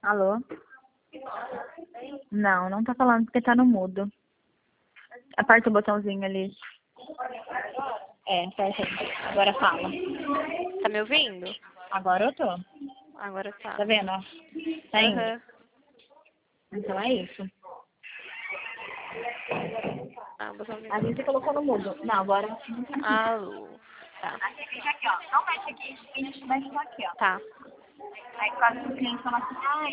Alô? Não, não tá falando porque tá no mudo. Aperta o botãozinho ali. Aperta aí. Agora fala. Tá me ouvindo? Agora eu tô. Agora tá. Tá vendo, ó? Tá indo. Aham. Então é isso. Ah, o botãozinho. Ali você colocou no mudo. Não, agora... Alô. Tá. Aqui, fica aqui, ó. Não mexe aqui. Mexe só aqui, ó. Tá. Aí quase que o cliente fala assim,